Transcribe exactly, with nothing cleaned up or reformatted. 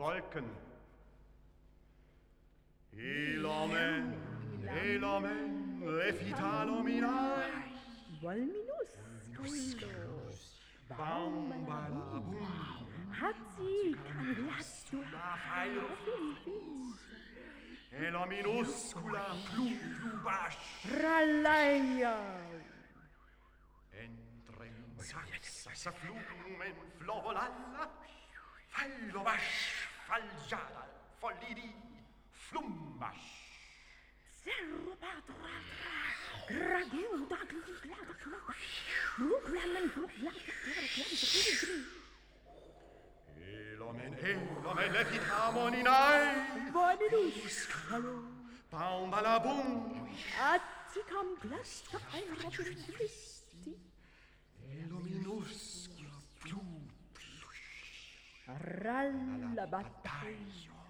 Wolken. Ilamen, ilamen, lefitalominai. Volminus. Bambalabum. Hatzi canglastu. La failofin. Ela minuscula plu plubash. Raleia. Entrem saxa flumen flovolalla. Failovash, faljada, folidi, flumbash. Zerro patra. Ragiuda glada glada. Ruklamen ruklada glada. Elomen, elomen, lefitamoninai. Volminus. Hallo. Bambalabum. Hatzi canglastu. Aeroblisti. Elominuscula plu Ralla battaglia.